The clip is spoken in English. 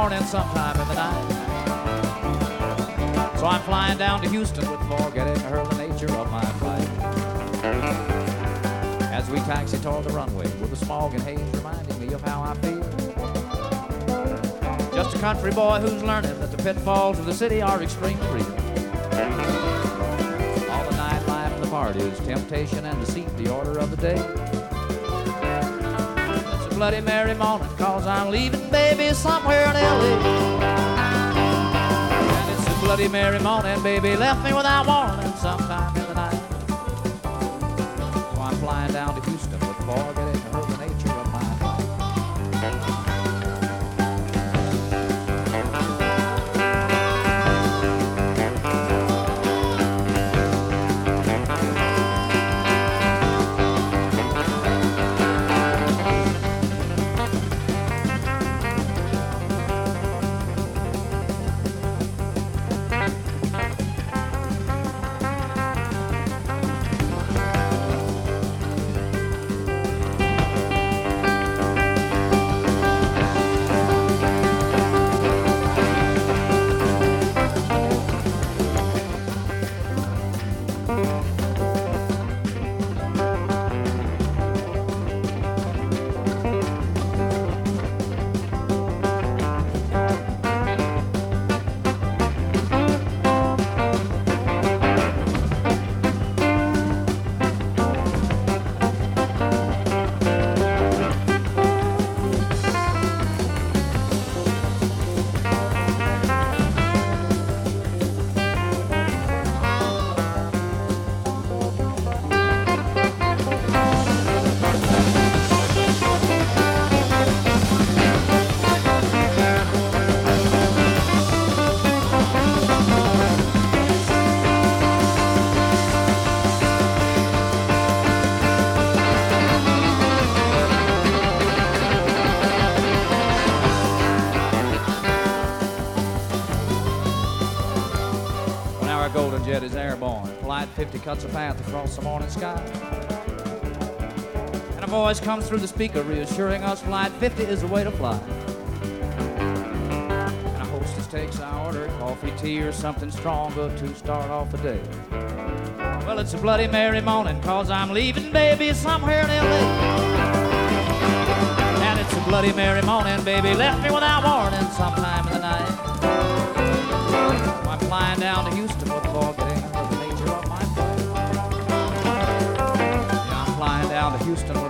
morning, sometime in the night. So I'm flying down to Houston with forgetting her the nature of my flight. As we taxi toward the runway with the smog and haze reminding me of how I feel. Just a country boy who's learning that the pitfalls of the city are extremely real. All the nightlife and the parties, temptation and deceit, the order of the day. It's a Bloody Mary morning, 'cause I'm leaving baby somewhere in L.A. And it's a Bloody Mary morning, baby left me without warning sometime in the night. So I'm flying down to Houston with forgetting her the nature of my life. Golden jet is airborne. Flight 50 cuts a path across the morning sky. And a voice comes through the speaker reassuring us Flight 50 is the way to fly. And a hostess takes our order, coffee, tea, or something stronger to start off the day. Well, it's a Bloody Mary morning, 'cause I'm leaving baby somewhere in L.A. And it's a Bloody Mary morning, baby left me without warning sometime in the night. I'm flying down to Houston with forgetting the nature of my flight. Yeah, I'm flying down to Houston